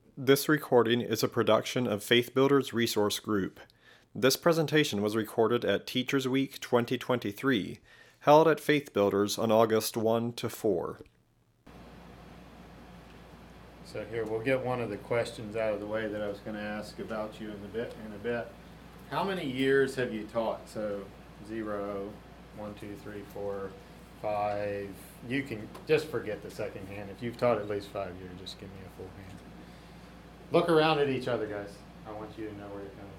This recording is a production of Faith Builders Resource Group. This presentation was recorded at Teachers Week 2023, held at Faith Builders on August 1 to 4. So here, we'll get one of the questions out of the way that I was going to ask about you in a bit. How many years have you taught? So 0, 1, 2, 3, 4, 5. You can just forget the second hand. If you've taught at least 5 years, just give me a full hand. Look around at each other, guys. I want you to know where you're coming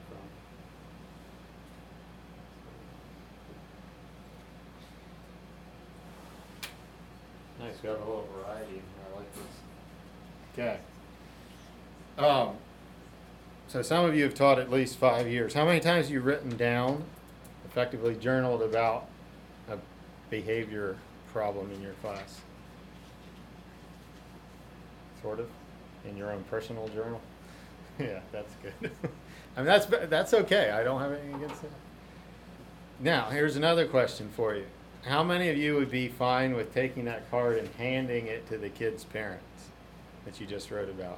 from. Nice, we have a little variety. I like this. Okay. So some of you have taught at least 5 years. How many times have you written down, effectively journaled about a behavior problem in your class? Sort of? In your own personal journal? Yeah, that's good. I mean, that's okay. I don't have anything against it. Now, here's another question for you. How many of you would be fine with taking that card and handing it to the kid's parents that you just wrote about?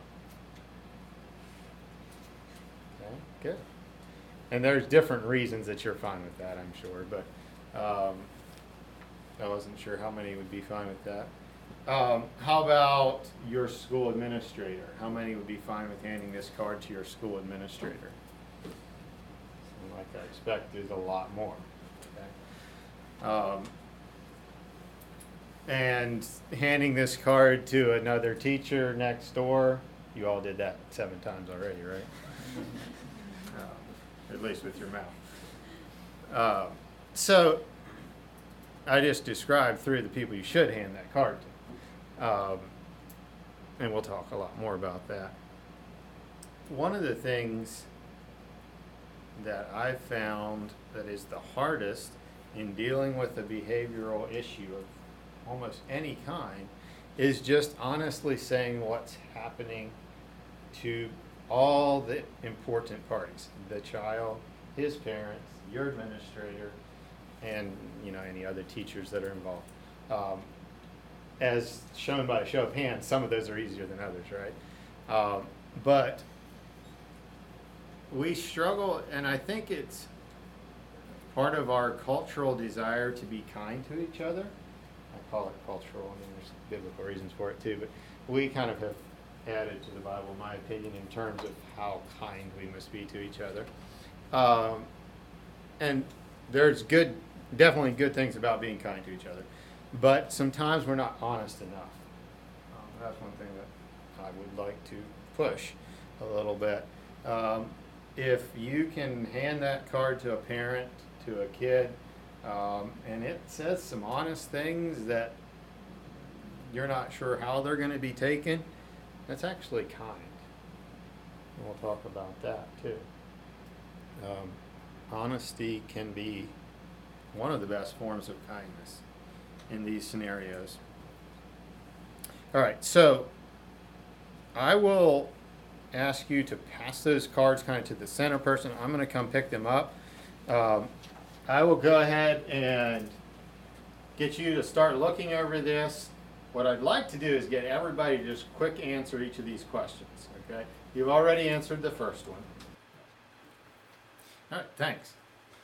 Okay, good. And there's different reasons that you're fine with that, I'm sure, but I wasn't sure how many would be fine with that. How about your school administrator? How many would be fine with handing this card to your school administrator? Something like I expected, a lot more. Okay. And handing this card to another teacher next door, you all did that 7 times already, right? At least with your mouth. So I just described 3 of the people you should hand that card to. And we'll talk a lot more about that. One of the things that I found that is the hardest in dealing with a behavioral issue of almost any kind is just honestly saying what's happening to all the important parties: the child, his parents, your administrator, and any other teachers that are involved. As shown by a show of hands, some of those are easier than others, right? But we struggle, and I think it's part of our cultural desire to be kind to each other. I call it cultural. I mean, there's biblical reasons for it too, but we kind of have added to the Bible, in my opinion, in terms of how kind we must be to each other. And there's definitely good things about being kind to each other. But sometimes we're not honest enough. That's one thing that I would like to push a little bit. If you can hand that card to a parent, to a kid, and it says some honest things that you're not sure how they're going to be taken, that's actually kind. And we'll talk about that too. Honesty can be one of the best forms of kindness in these scenarios. All right, so I will ask you to pass those cards kind of to the center person. I'm going to come pick them up. I will go ahead and get you to start looking over this. What I'd like to do is get everybody to just quick answer each of these questions. Okay, you've already answered the first one. All right, thanks.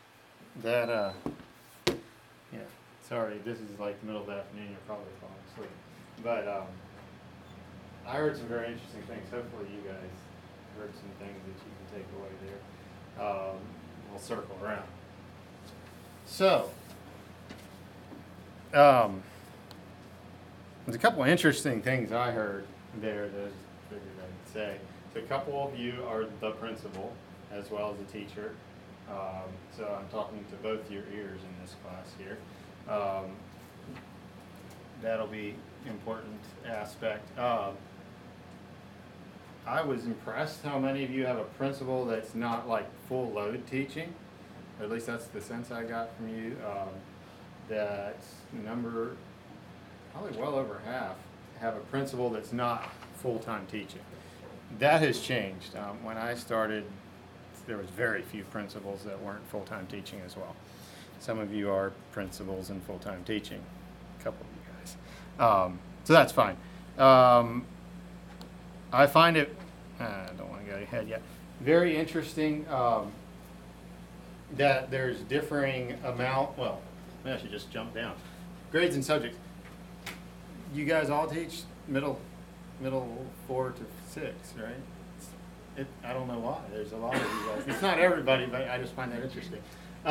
Sorry, this is like the middle of the afternoon, you're probably falling asleep. But I heard some very interesting things. Hopefully you guys heard some things that you can take away there. We'll circle around. So, there's a couple of interesting things I heard there that I figured I'd say. So a couple of you are the principal as well as the teacher. So I'm talking to both your ears in this class here. That'll be important aspect. I was impressed how many of you have a principal that's not like full load teaching. Or at least that's the sense I got from you. That number, probably well over half, have a principal that's not full-time teaching. That has changed. When I started, there was very few principals that weren't full-time teaching as well. Some of you are principals and full-time teaching, a couple of you guys. So that's fine. I find it I don't want to go ahead yet. Very interesting that there's differing amount, well, maybe I should just jump down. Grades and subjects. You guys all teach middle 4 to 6, right? I don't know why. There's a lot of you guys. It's not everybody, but I just find that interesting.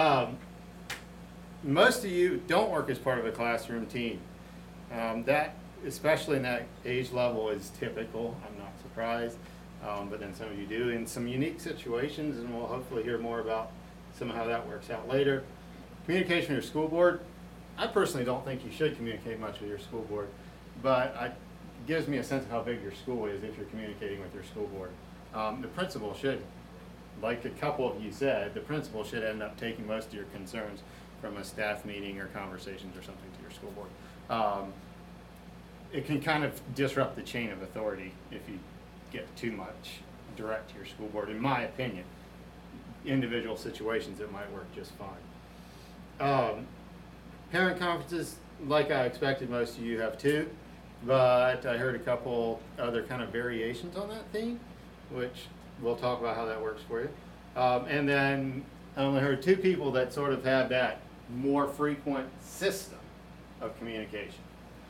Most of you don't work as part of a classroom team. That, especially in that age level, is typical. I'm not surprised. But then some of you do in some unique situations, and we'll hopefully hear more about some of how that works out later. Communication with your school board. I personally don't think you should communicate much with your school board, but it gives me a sense of how big your school is if you're communicating with your school board. The principal should, like a couple of you said, the principal should end up taking most of your concerns from a staff meeting or conversations or something to your school board. It can kind of disrupt the chain of authority if you get too much direct to your school board, in my opinion. Individual situations, it might work just fine. Parent conferences, like I expected, most of you have too, but I heard a couple other kind of variations on that theme, which we'll talk about how that works for you. And then I only heard 2 people that sort of have that more frequent system of communication.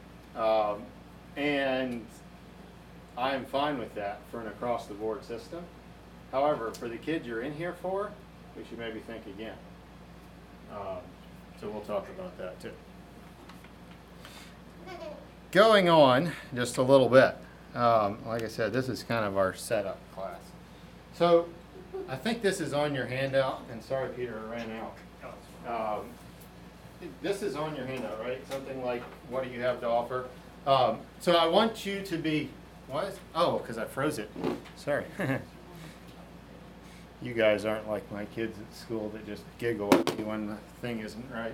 And I am fine with that for an across-the-board system. However, for the kids you're in here for, we should maybe think again. So we'll talk about that too. Going on just a little bit. Like I said, this is kind of our setup class. So I think this is on your handout, and sorry Peter, I ran out. This is on your handout, right? Something like, what do you have to offer? So I want you to be, because I froze it. Sorry. You guys aren't like my kids at school that just giggle at me when the thing isn't right.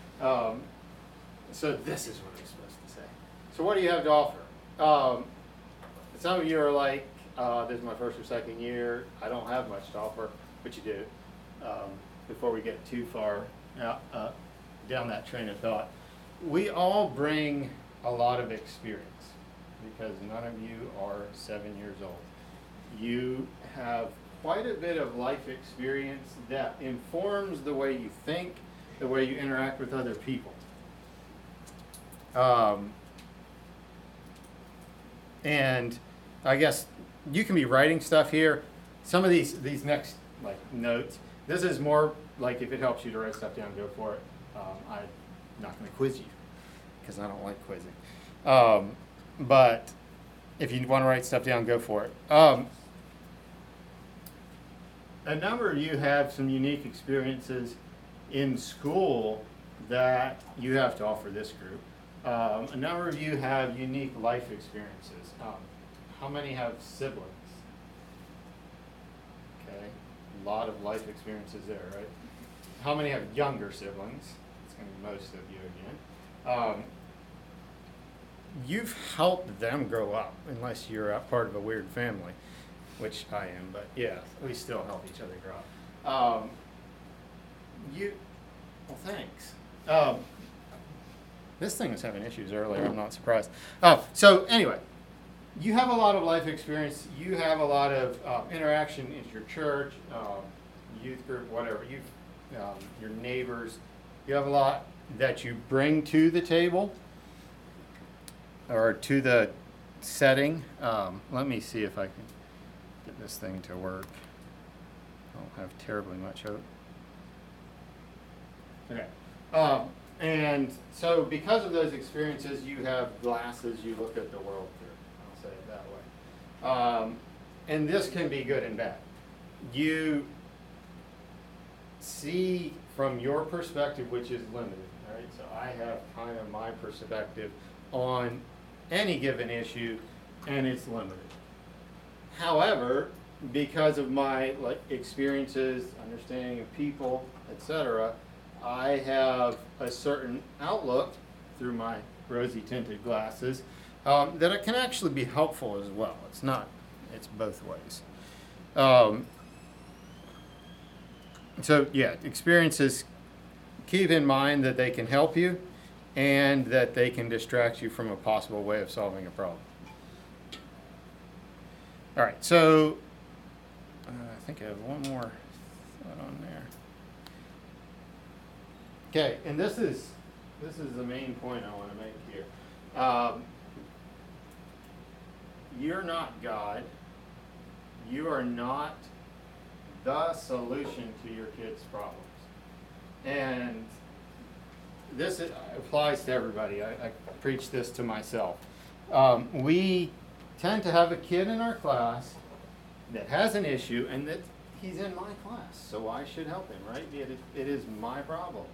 So this is what I'm supposed to say. So what do you have to offer? Some of you are like, this is my first or second year. I don't have much to offer, but you do. Before we get too far down that train of thought, we all bring a lot of experience because none of you are 7 years old. You have quite a bit of life experience that informs the way you think, the way you interact with other people. And I guess you can be writing stuff here. Some of these next notes, this is more like if it helps you to write stuff down, go for it. I'm not going to quiz you because I don't like quizzing. But if you want to write stuff down, go for it. A number of you have some unique experiences in school that you have to offer this group. A number of you have unique life experiences. How many have siblings? Okay, a lot of life experiences there, right? How many have younger siblings? It's going to be most of you again. You've helped them grow up, unless you're a part of a weird family, which I am, but yeah, we still help each other grow up. Well, thanks. This thing was having issues earlier, I'm not surprised. So anyway, you have a lot of life experience, you have a lot of interaction in your church, youth group, whatever, your neighbors. You have a lot that you bring to the table or to the setting. Let me see if I can get this thing to work. I don't have terribly much of it. Okay. And so because of those experiences, you have glasses you look at the world through. I'll say it that way. And this can be good and bad. You see from your perspective, which is limited, right? So I have kind of my perspective on any given issue, and it's limited. However, because of my experiences, understanding of people, etc., I have a certain outlook through my rosy tinted glasses that it can actually be helpful as well. It's not, it's both ways. So yeah, experiences, keep in mind that they can help you and that they can distract you from a possible way of solving a problem. All right, so I think I have one more thought on there. Okay, and this is the main point I want to make here. You're not God. You are not the solution to your kids' problems. And this applies to everybody. I preach this to myself. We tend to have a kid in our class that has an issue, and that he's in my class, so I should help him, right? It is my problem.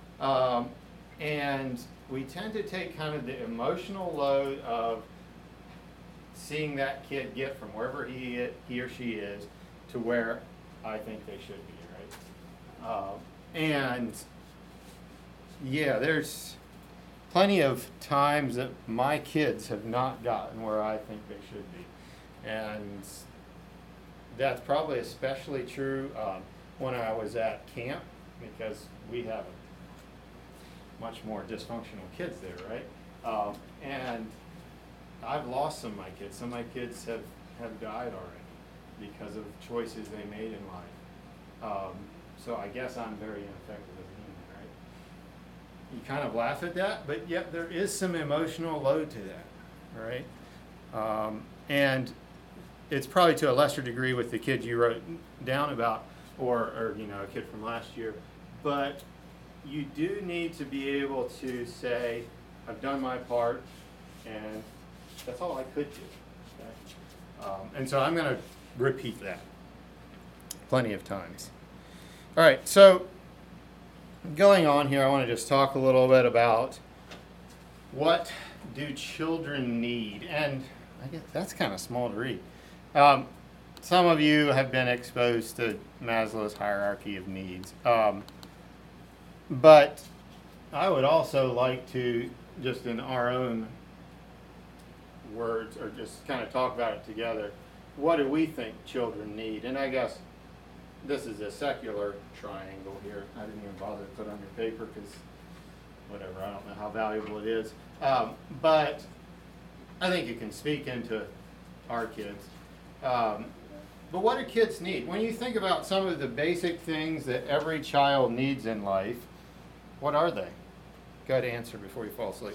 And we tend to take kind of the emotional load of seeing that kid get from wherever he or she is to where I think they should be, right? And yeah, there's plenty of times that my kids have not gotten where I think they should be. And that's probably especially true when I was at camp, because we have much more dysfunctional kids there, right? And I've lost some of my kids. Some of my kids have died already because of choices they made in life. So I guess I'm very ineffective as a human, right? You kind of laugh at that, but yet there is some emotional load to that, right? And it's probably to a lesser degree with the kid you wrote down about, or you know, a kid from last year. But you do need to be able to say, I've done my part, and that's all I could do. Okay? And so I'm going to repeat that plenty of times. All right, so going on here, I want to just talk a little bit about what do children need, and I guess that's kind of small to read. Some of you have been exposed to Maslow's hierarchy of needs, but I would also like to, just in our own words, or just kind of talk about it together, what do we think children need? And I guess this is a secular triangle here. I didn't even bother to put on your paper because whatever, I don't know how valuable it is. But I think you can speak into our kids. But what do kids need? When you think about some of the basic things that every child needs in life, what are they? Go ahead and answer before you fall asleep.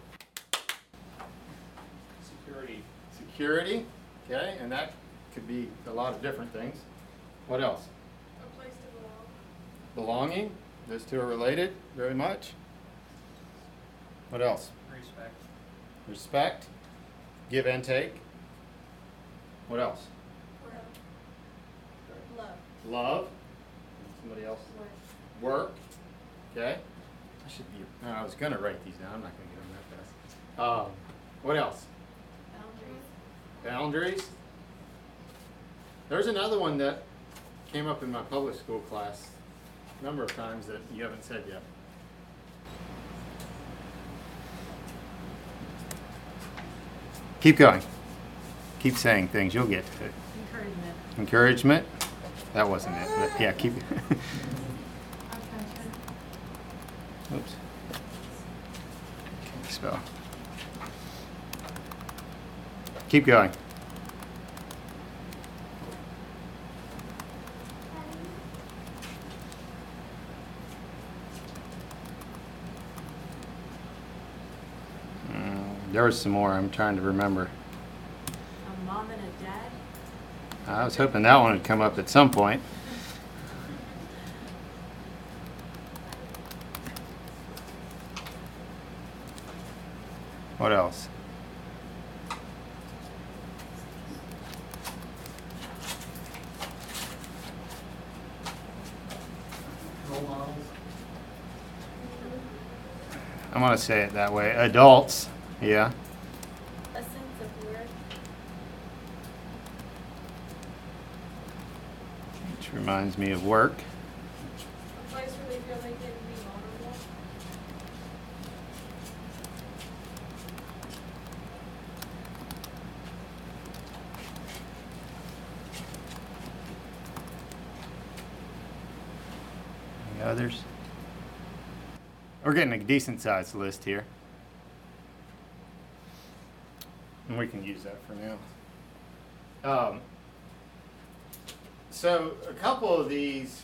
Security. Security, okay, and that could be a lot of different things. What else? A place to belong. Belonging. Those two are related very much. What else? Respect. Respect. Give and take. What else? Love. Love. Somebody else? Work. Work. Okay. I should be. I was going to write these down. I'm not going to get them that fast. What else? Boundaries. Boundaries. There's another one that came up in my public school class a number of times that you haven't said yet. Keep going. Keep saying things. You'll get to it. Encouragement. Encouragement. That wasn't it. But yeah, keep. Oops. Can't spell. Keep going. There was some more. I'm trying to remember. A mom and a dad. I was hoping that one would come up at some point. What else? Role models. I'm going to say it that way. Adults, yeah. A sense of worth. Which reminds me of work. A place where they feel they can be vulnerable. Any others? We're getting a decent sized list here. And we can use that for now. So a couple of these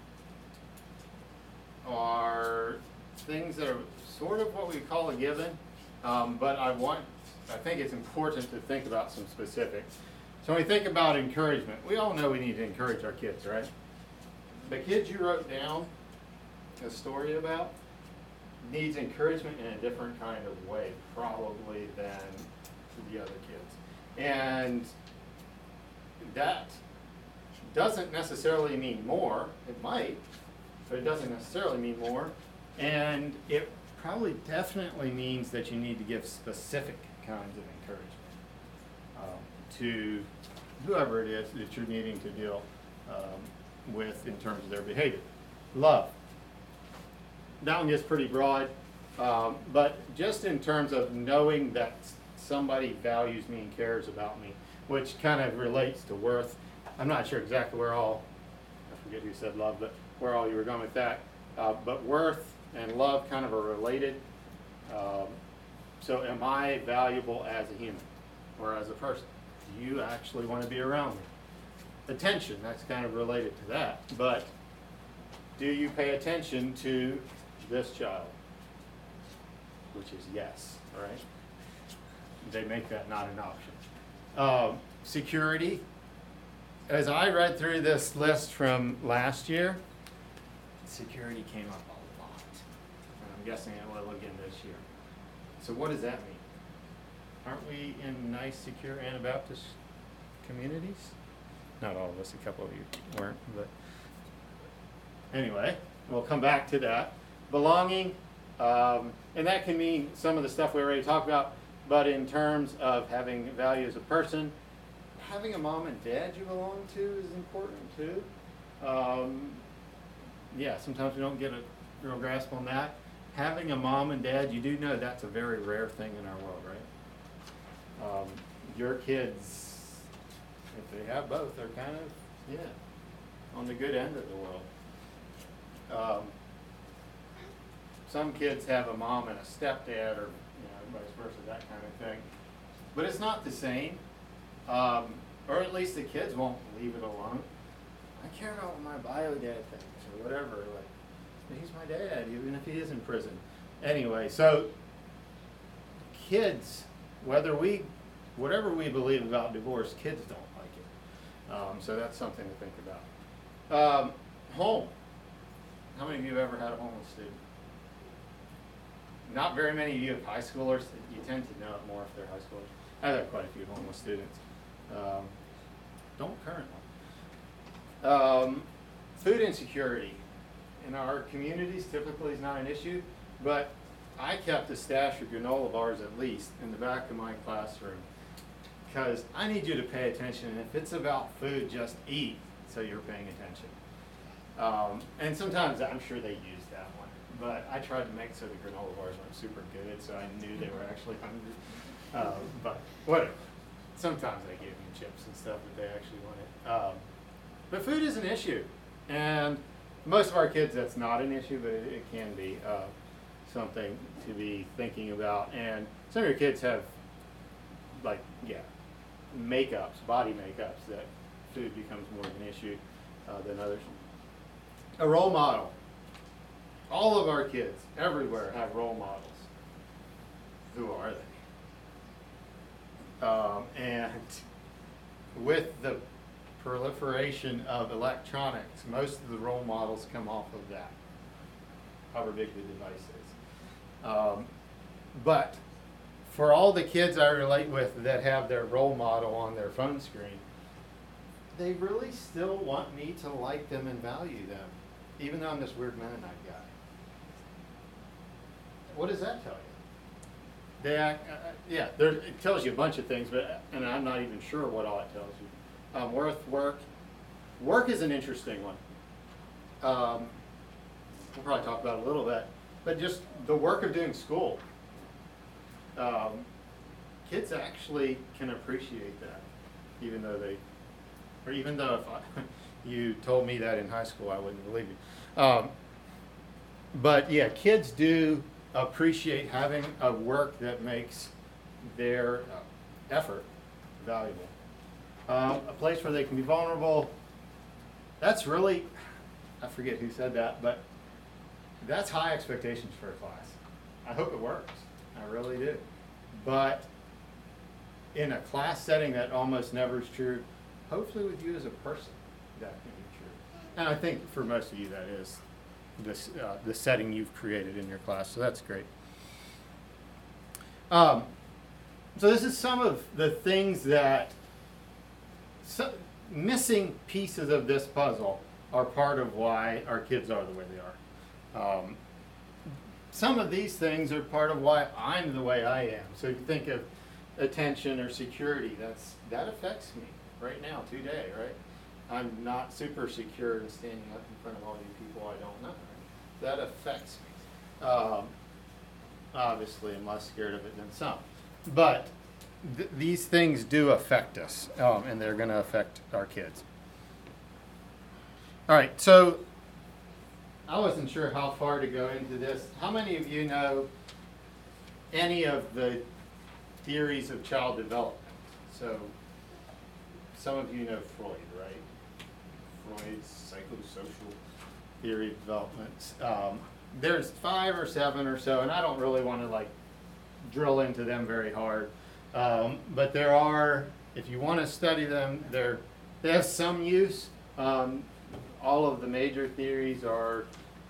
are things that are sort of what we call a given, but I think it's important to think about some specifics. So when we think about encouragement, we all know we need to encourage our kids, right? The kids you wrote down a story about needs encouragement in a different kind of way, probably, than the other kids. And that doesn't necessarily mean more. It might, but it doesn't necessarily mean more. And it probably definitely means that you need to give specific kinds of encouragement to whoever it is that you're needing to deal with in terms of their behavior. Love. That one gets pretty broad, but just in terms of knowing that somebody values me and cares about me, which kind of relates to worth. I'm not sure exactly I forget who said love, but where all you were going with that. But worth and love kind of are related. So am I valuable as a human or as a person? Do you actually want to be around me? Attention, that's kind of related to that. But do you pay attention to this child? Which is yes, right? They make that not an option. Security. As I read through this list from last year, security came up a lot. And I'm guessing it will again this year. So what does that mean? Aren't we in nice, secure Anabaptist communities? Not all of us, a couple of you weren't, but anyway, we'll come back to that. Belonging, and that can mean some of the stuff we already talked about, but in terms of having value as a person, having a mom and dad you belong to is important too. Yeah, sometimes we don't get a real grasp on that. Having a mom and dad, you do know that's a very rare thing in our world, right? Your kids, if they have both, they're kind of, on the good end of the world. Some kids have a mom and a stepdad, or vice versa, that kind of thing. But it's not the same, or at least the kids won't leave it alone. I care about what my bio dad thinks, or whatever. Like, he's my dad, even if he is in prison. Anyway, so kids, whatever we believe about divorce, kids don't like it. So that's something to think about. Home. How many of you have ever had a homeless student? Not very many of you have high schoolers. You tend to know it more if they're high schoolers. I've had quite a few homeless students. Don't currently. Food insecurity. In our communities, typically is not an issue, but I kept a stash of granola bars at least in the back of my classroom because I need you to pay attention, and if it's about food, just eat so you're paying attention. And sometimes I'm sure they use that one, but I tried to make so the granola bars weren't super good, so I knew they were actually hungry. But whatever. Sometimes I gave them chips and stuff that they actually wanted. But food is an issue, and most of our kids, that's not an issue, but it can be something to be thinking about. And some of your kids have, makeups, body makeups, that food becomes more of an issue than others. A role model. All of our kids, everywhere, have role models. Who are they? And with the proliferation of electronics, most of the role models come off of that, however big the device is. But for all the kids I relate with that have their role model on their phone screen, they really still want me to like them and value them, even though I'm this weird Mennonite guy. What does that tell you? They act, it tells you a bunch of things, and I'm not even sure what all it tells you. Work is an interesting one. We'll probably talk about it a little bit, but just the work of doing school. Kids actually can appreciate that, even though if you told me that in high school, I wouldn't believe you. But yeah, kids do appreciate having a work that makes their effort valuable. A place where they can be vulnerable. That's really, I forget who said that, but that's high expectations for a class. I hope it works. I really do. But in a class setting that almost never is true, hopefully with you as a person, that can be true. And I think for most of you that is this, the setting you've created in your class, so that's great. So this is some of the things that missing pieces of this puzzle are part of why our kids are the way they are. Some of these things are part of why I'm the way I am. So if you think of attention or security, that affects me right now, today, right? I'm not super secure in standing up in front of all you people I don't know. Right? That affects me. Obviously, I'm less scared of it than some. But these things do affect us, and they're going to affect our kids. All right, so I wasn't sure how far to go into this. How many of you know any of the theories of child development? So some of you know Freud, right? Freud's psychosocial theory of development. There's 5 or 7 or so, and I don't really want to drill into them very hard. But there are, if you want to study them, they have some use. All of the major theories are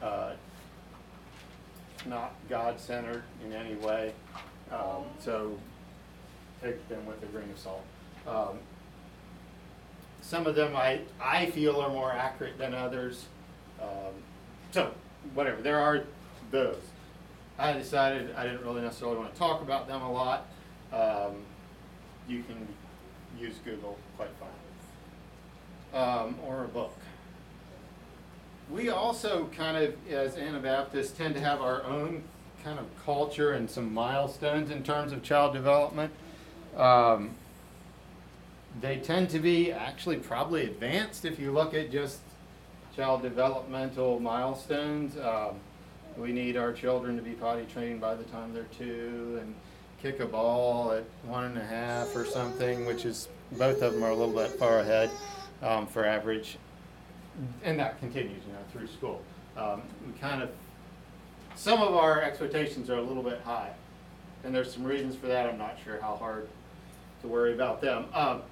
not God-centered in any way, so take them with a grain of salt. Some of them I feel are more accurate than others. So whatever, there are those. I decided I didn't really necessarily want to talk about them a lot. You can use Google quite fine, or a book. We also kind of, as Anabaptists, tend to have our own kind of culture and some milestones in terms of child development. They tend to be actually probably advanced if you look at just child developmental milestones. We need our children to be potty trained by the time they're 2 and kick a ball at 1.5 or something, which is, both of them are a little bit far ahead for average. And that continues, through school. We kind of, some of our expectations are a little bit high. And there's some reasons for that. I'm not sure how hard to worry about them.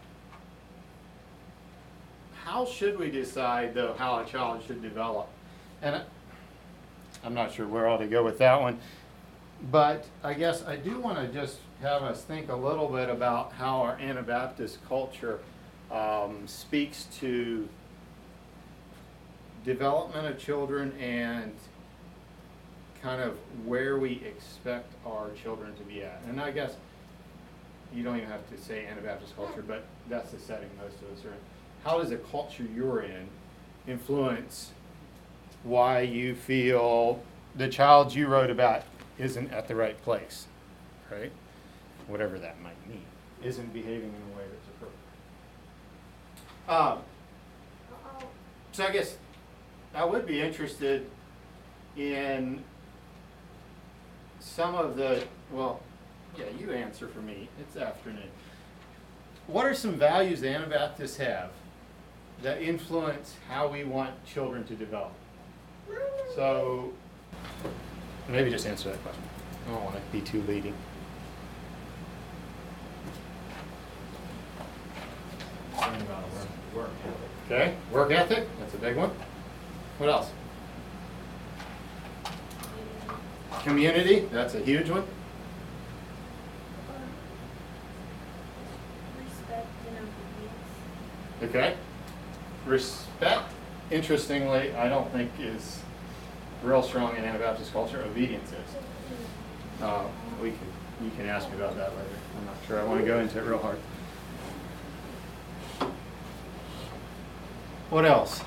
How should we decide, though, how a child should develop? And I'm not sure where I ought to go with that one. But I guess I do want to just have us think a little bit about how our Anabaptist culture speaks to development of children and kind of where we expect our children to be at. And I guess you don't even have to say Anabaptist culture, but that's the setting most of us are in. How does the culture you're in influence why you feel the child you wrote about isn't at the right place, right? Whatever that might mean, isn't behaving in a way that's appropriate. So I guess I would be interested in some of the, you answer for me. It's afternoon. What are some values the Anabaptists have that influence how we want children to develop? So maybe just answer that question. I don't want to be too leading. Work. Okay, work ethic, that's a big one. What else? Community, that's a huge one. Respect and obedience. Okay. Respect, interestingly, I don't think is real strong in Anabaptist culture. Obedience is. You can ask me about that later. I'm not sure I want to go into it real hard. What else?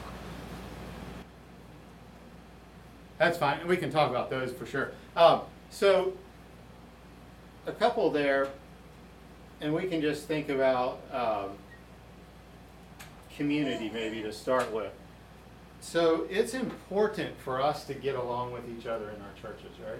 That's fine. We can talk about those for sure. So a couple there, and we can just think about community maybe to start with. So it's important for us to get along with each other in our churches, right?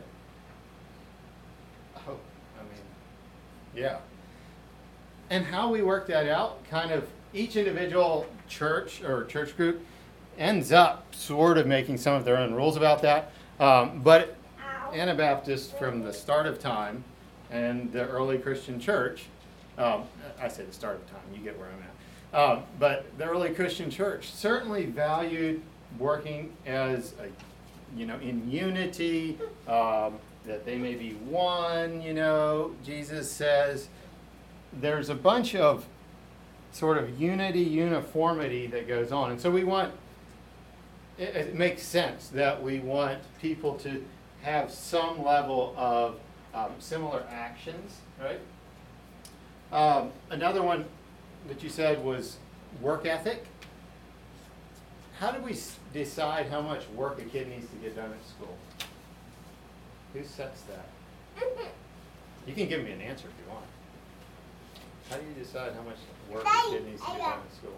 Yeah. And how we work that out kind of each individual church or church group ends up sort of making some of their own rules about that. But Anabaptists from the start of time and the early Christian church, I say the start of time, you get where I'm at. But the early Christian church certainly valued working as in unity, that they may be one. Jesus says there's a bunch of sort of uniformity that goes on. And so we want, it makes sense that we want people to have some level of similar actions, right? Another one that you said was work ethic. How do we decide how much work a kid needs to get done at school? Who sets that? You can give me an answer if you want. How do you decide how much work a kid needs to get done at school?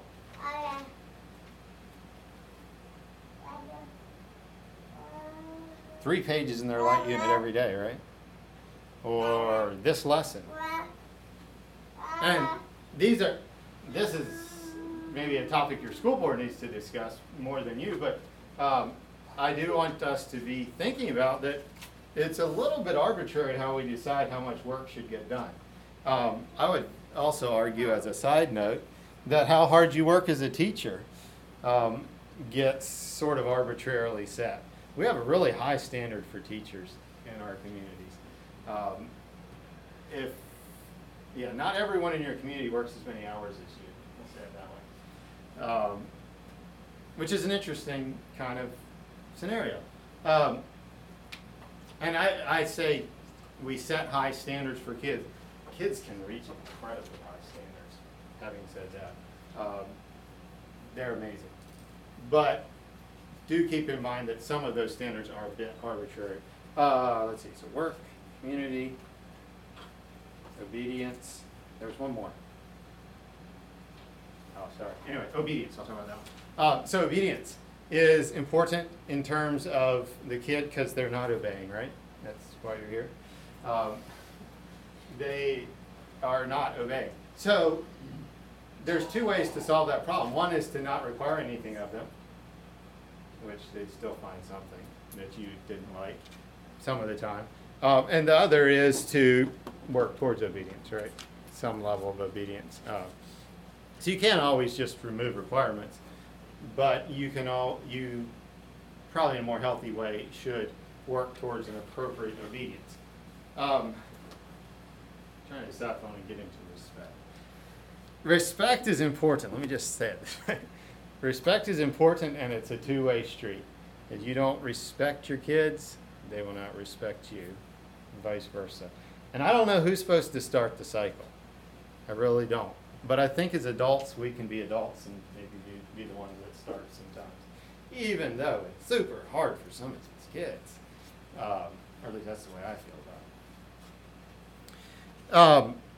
3 pages in their light unit every day, right? Or this lesson. And this is maybe a topic your school board needs to discuss more than you, but I do want us to be thinking about that it's a little bit arbitrary how we decide how much work should get done. I would also argue, as a side note, that how hard you work as a teacher gets sort of arbitrarily set. We have a really high standard for teachers in our communities. Not everyone in your community works as many hours as you. We'll say it that way. Which is an interesting kind of scenario. And I say we set high standards for kids. Kids can reach incredibly high standards. Having said that, they're amazing. But do keep in mind that some of those standards are a bit arbitrary. Let's see, so work, community, obedience. There's one more. Oh, sorry. Anyway, obedience. I'll talk about that one. So obedience is important in terms of the kid because they're not obeying, right? That's why you're here. They are not obeying. So there's 2 ways to solve that problem. One is to not require anything of them, which they still find something that you didn't like some of the time. And the other is to work towards obedience, right? Some level of obedience. So you can't always just remove requirements, but you probably in a more healthy way should work towards an appropriate obedience. Trying to decide if I want to get into respect. Respect is important. Let me just say it. Respect is important, and it's a 2-way street. If you don't respect your kids, they will not respect you, and vice versa. And I don't know who's supposed to start the cycle. I really don't. But I think as adults, we can be adults and maybe be the ones that start sometimes. Even though it's super hard for some of these kids. Or at least that's the way I feel about it.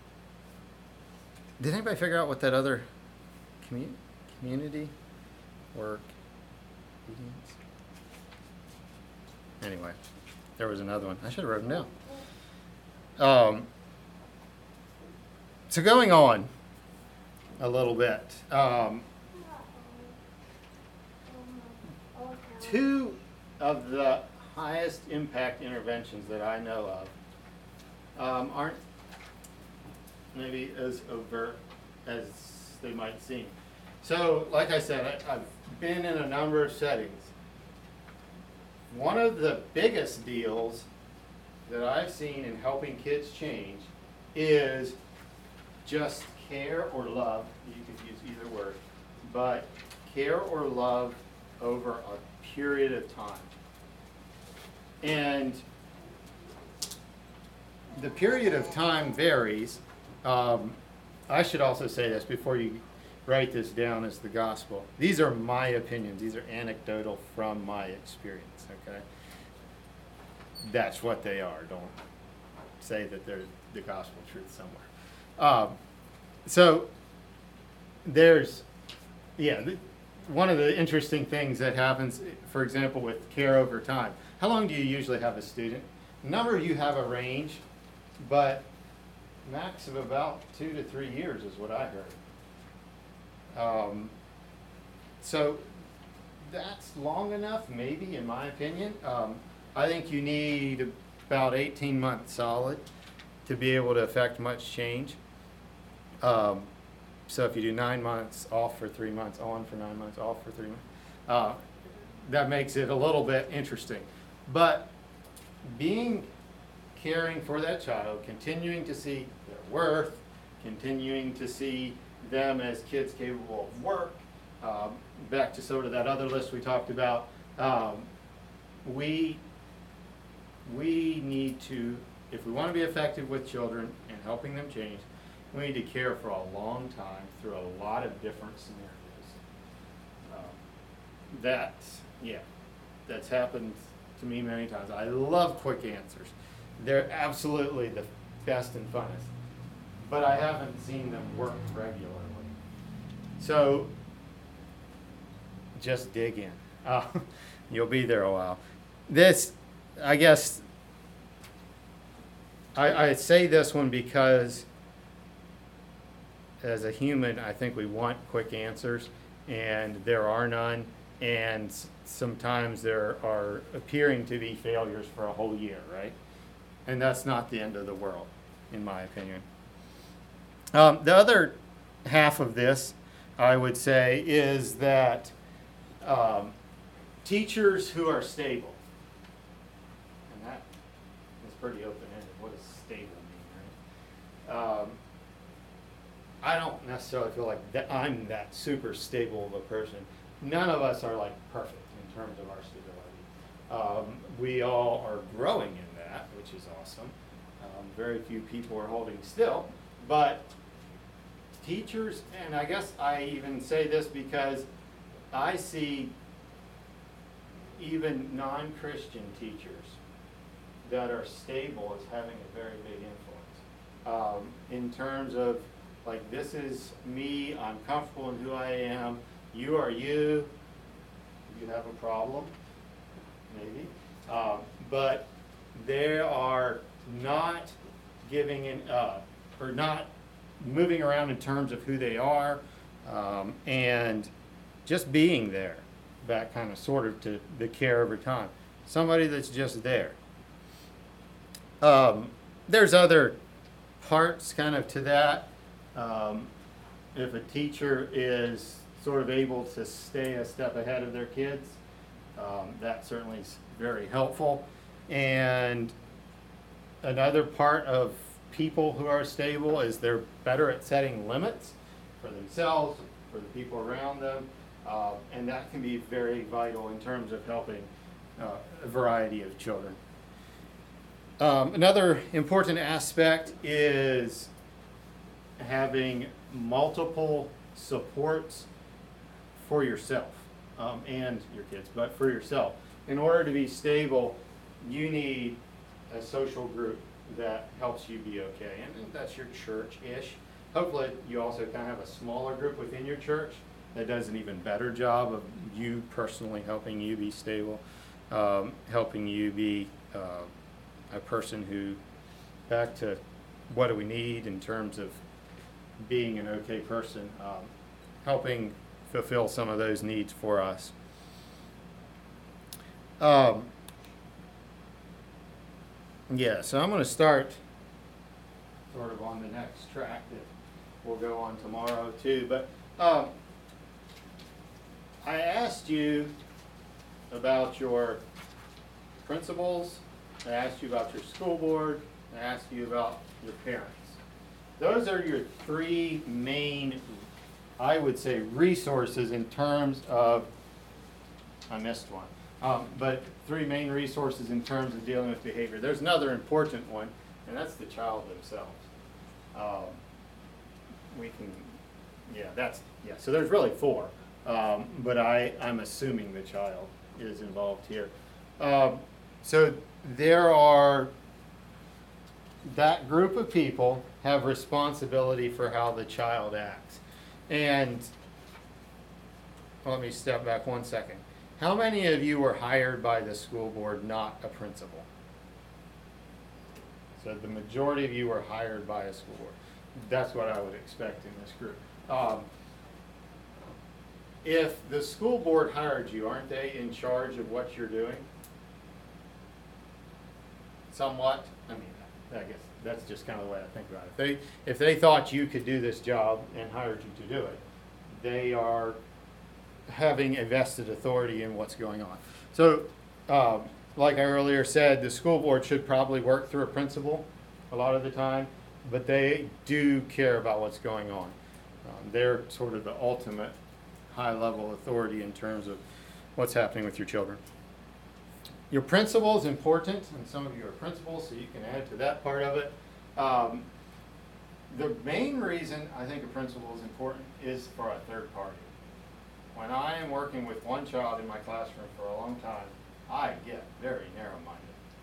Did anybody figure out what that other community work obedience? Anyway, there was another one. I should have written them down. So going on a little bit, 2 of the highest impact interventions that I know of aren't maybe as overt as they might seem. So, like I said, I've been in a number of settings. One of the biggest deals that I've seen in helping kids change is just care or love. You could use either word, but care or love over a period of time. And the period of time varies. I should also say this before you write this down as the gospel. These are my opinions. These are anecdotal from my experience, okay? That's what they are. Don't say that they're the gospel truth somewhere. So there's, one of the interesting things that happens, for example, with care over time. How long do you usually have a student? A number of you have a range, but max of about 2 to 3 years is what I heard. So that's long enough, maybe, in my opinion. I think you need about 18 months solid to be able to affect much change. So if you do 9 months, off for 3 months, on for 9 months, off for 3 months, that makes it a little bit interesting. But caring for that child, continuing to see their worth, continuing to see them as kids capable of work, back to sort of that other list we talked about, we need to, if we want to be effective with children and helping them change, we need to care for a long time through a lot of different scenarios. That's happened to me many times. I love quick answers. They're absolutely the best and funnest. But I haven't seen them work regularly. So just dig in. You'll be there a while. This, I guess, I say this one because as a human, I think we want quick answers, and there are none, and sometimes there are appearing to be failures for a whole year, right? And that's not the end of the world, in my opinion. The other half of this, I would say, is that teachers who are stable, and that is pretty open-ended. What does stable mean, right? I don't necessarily feel like that I'm that super stable of a person. None of us are like perfect in terms of our stability. We all are growing in that, which is awesome. Very few people are holding still, but teachers, and I guess I even say this because I see even non-Christian teachers that are stable as having a very big influence in terms of, like, this is me, I'm comfortable in who I am, you are you have a problem, maybe, but they are not giving in or not moving around in terms of who they are, and just being there, that kind of sort of to the care over time. Somebody that's just there. There's other parts kind of to that. If a teacher is sort of able to stay a step ahead of their kids, that certainly is very helpful. And another part of people who are stable is they're better at setting limits for themselves, for the people around them, and that can be very vital in terms of helping a variety of children. Another important aspect is having multiple supports for yourself and your kids, but for yourself. In order to be stable, you need a social group that helps you be okay, and that's your church-ish. Hopefully you also kind of have a smaller group within your church that does an even better job of you personally helping you be stable, helping you be a person who, back to what do we need in terms of being an okay person, helping fulfill some of those needs for us. Yeah, so I'm going to start sort of on the next track that we'll go on tomorrow too. But I asked you about your principals, I asked you about your school board, I asked you about your parents. Those are your three main, I would say, resources in terms of, I missed one. But three main resources in terms of dealing with behavior. There's another important one, and that's the child themselves. So there's really four, but I'm assuming the child is involved here. So there are, that group of people have responsibility for how the child acts. And let me step back 1 second. How many of you were hired by the school board, not a principal? So the majority of you were hired by a school board. That's what I would expect in this group. if the school board hired you, aren't they in charge of what you're doing? Somewhat. I mean, I guess that's just kind of the way I think about it. If they thought you could do this job and hired you to do it, they are having a vested authority in what's going on. So, like I earlier said, the school board should probably work through a principal a lot of the time, but they do care about what's going on. They're sort of the ultimate high-level authority in terms of what's happening with your children. Your principal is important, and some of you are principals, so you can add to that part of it. The main reason I think a principal is important is for a third party. When I am working with one child in my classroom for a long time, I get very narrow-minded.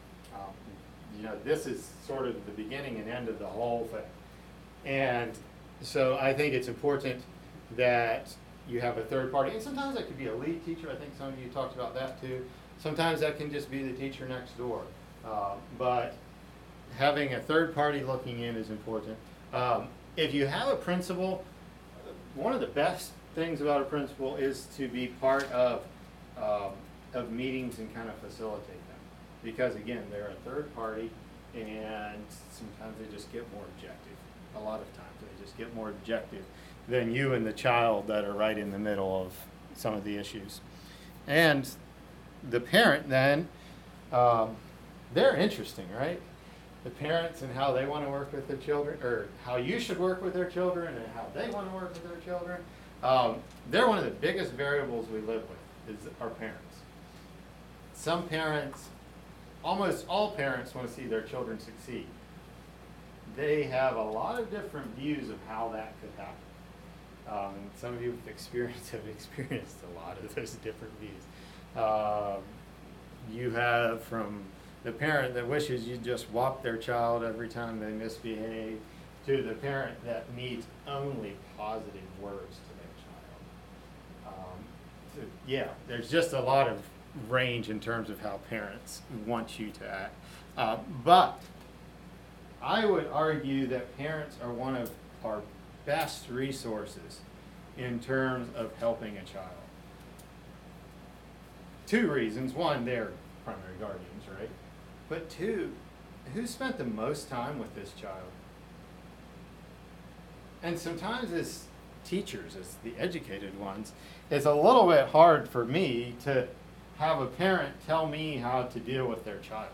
This is sort of the beginning and end of the whole thing. And so I think it's important that you have a third party. And sometimes that could be a lead teacher. I think some of you talked about that too. Sometimes that can just be the teacher next door. But having a third party looking in is important. If you have a principal, one of the best things about a principal is to be part of meetings and kind of facilitate them. Because again, they're a third party, and sometimes they just get more objective. A lot of times they just get more objective than you and the child that are right in the middle of some of the issues. And the parent then, they're interesting, right? The parents and how they want to work with their children, or how you should work with their children and how they want to work with their children. They're one of the biggest variables we live with, is our parents. Some parents, almost all parents, want to see their children succeed. They have a lot of different views of how that could happen. And some of you have experienced a lot of those different views. You have from the parent that wishes you just whop their child every time they misbehave, to the parent that needs only positive words to their child. There's just a lot of range in terms of how parents want you to act. But I would argue that parents are one of our best resources in terms of helping a child. Two reasons. One, they're primary guardians, right? But two, who spent the most time with this child? And sometimes as teachers, as the educated ones, it's a little bit hard for me to have a parent tell me how to deal with their child.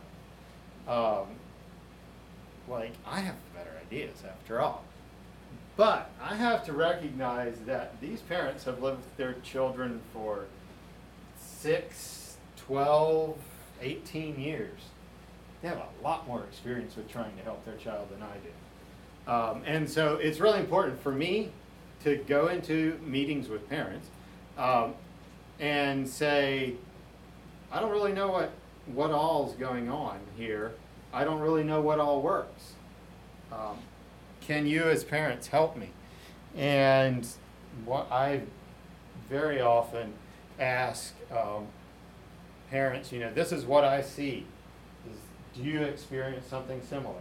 I have better ideas after all. But I have to recognize that these parents have lived with their children for 6, 12, 18 years. They have a lot more experience with trying to help their child than I do. And so it's really important for me to go into meetings with parents and say, I don't really know what all's going on here. I don't really know what all works. Can you as parents help me? And what I very often ask parents, this is what I see. Do you experience something similar?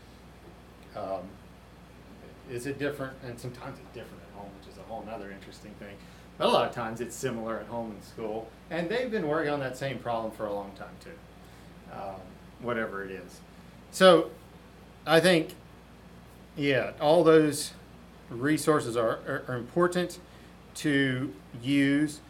Is it different? And sometimes it's different at home, which is a whole other interesting thing. But a lot of times it's similar at home and school. And they've been working on that same problem for a long time too, whatever it is. So I think, all those resources are important to use.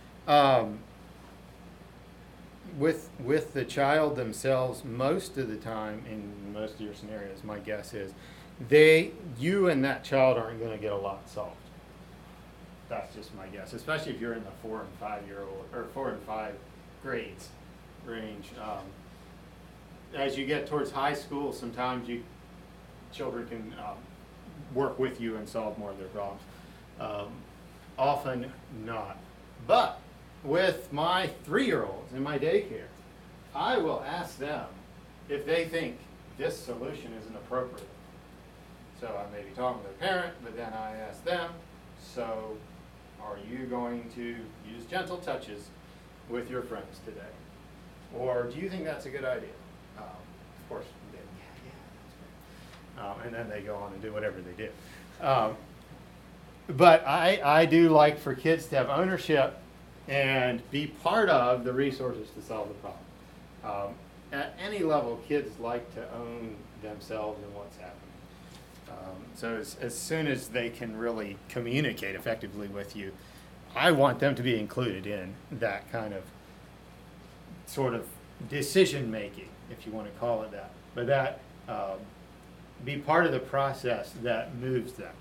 With the child themselves, most of the time, in most of your scenarios, my guess is, you and that child aren't going to get a lot solved. That's just my guess, especially if you're in the 4 and 5 year-old or 4 and 5 grades range. As you get towards high school, sometimes children can work with you and solve more of their problems. Often not. But with my 3-year-olds in my daycare, I will ask them if they think this solution isn't appropriate. So I may be talking to their parent, but then I ask them, so are you going to use gentle touches with your friends today? Or do you think that's a good idea? Of course, that's great. And then they go on and do whatever they do. But I do like for kids to have ownership and be part of the resources to solve the problem. At any level, kids like to own themselves and what's happening. So as soon as they can really communicate effectively with you, I want them to be included in that kind of sort of decision making, if you want to call it that. But that be part of the process that moves them.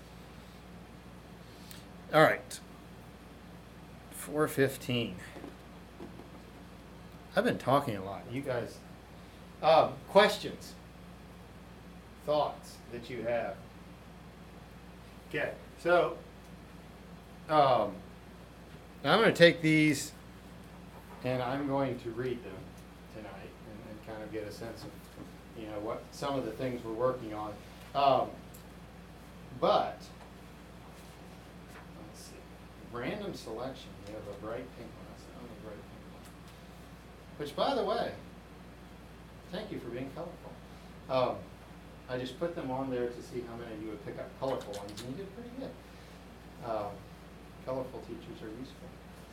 All right. 4:15. I've been talking a lot. You guys, questions, thoughts that you have? Okay, so I'm going to take these and I'm going to read them tonight and kind of get a sense of, what some of the things we're working on. But let's see. Random selection. We have a bright pink one. That's the only bright pink one. Which, by the way, thank you for being colorful. I just put them on there to see how many of you would pick up colorful ones, and you did pretty good. Colorful teachers are useful.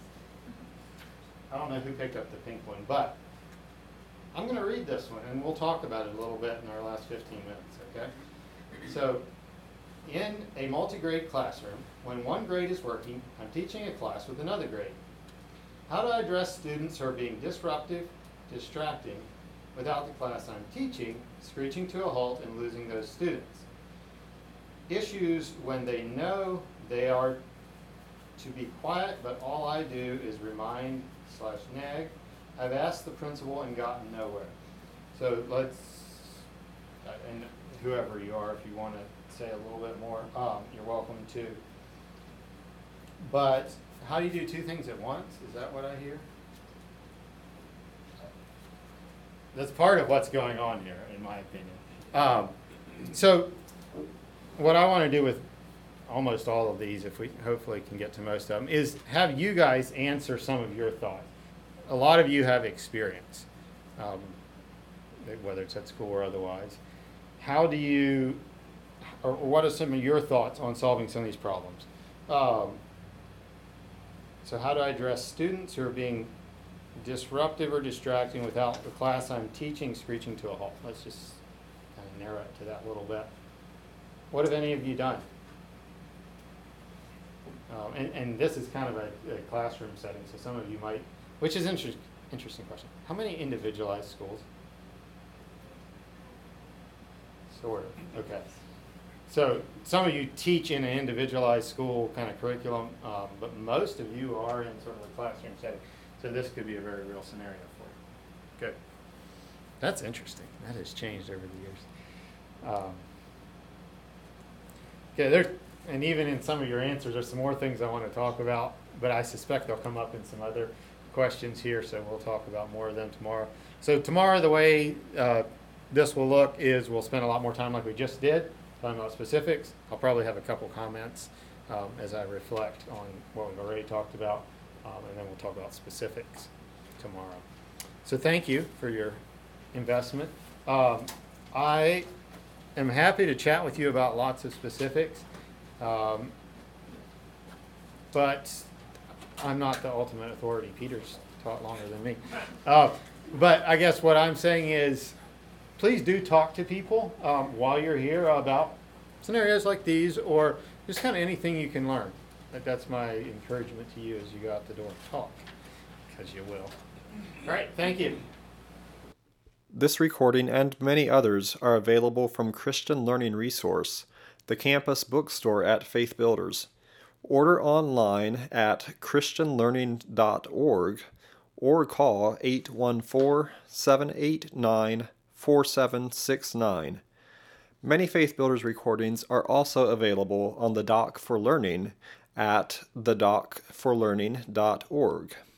I don't know who picked up the pink one, but I'm going to read this one, and we'll talk about it a little bit in our last 15 minutes, okay? So, in a multi-grade classroom, when one grade is working, I'm teaching a class with another grade. How do I address students who are being disruptive, distracting, without the class I'm teaching, screeching to a halt and losing those students? Issues when they know they are to be quiet, but all I do is remind/nag. I've asked the principal and gotten nowhere. So let's, and whoever you are, if you want to say a little bit more, you're welcome to. But how do you do two things at once? Is that what I hear? That's part of what's going on here, in my opinion. So what I want to do with almost all of these, if we hopefully can get to most of them, is have you guys answer some of your thoughts. A lot of you have experience, whether it's at school or otherwise. How do you, or what are some of your thoughts on solving some of these problems? So how do I address students who are being disruptive or distracting without the class I'm teaching screeching to a halt? Let's just kind of narrow it to that a little bit. What have any of you done? And this is kind of a classroom setting, so some of you might, which is interesting question. How many individualized schools? Sort of, okay. So some of you teach in an individualized school kind of curriculum, but most of you are in sort of a classroom setting. So this could be a very real scenario for you. Good. That's interesting. That has changed over the years. Okay, and even in some of your answers, there's some more things I want to talk about, but I suspect they'll come up in some other questions here, so we'll talk about more of them tomorrow. So tomorrow, the way this will look is we'll spend a lot more time like we just did, talking about specifics. I'll probably have a couple comments as I reflect on what we've already talked about, and then we'll talk about specifics tomorrow. So thank you for your investment. I am happy to chat with you about lots of specifics, but I'm not the ultimate authority. Peter's taught longer than me. But I guess what I'm saying is please do talk to people while you're here about scenarios like these or just kind of anything you can learn. That's my encouragement to you as you go out the door. Talk, because you will. All right, thank you. This recording and many others are available from Christian Learning Resource, the campus bookstore at Faith Builders. Order online at christianlearning.org or call 814-789-4769. Many Faith Builders recordings are also available on the Doc for Learning at thedocforlearning.org.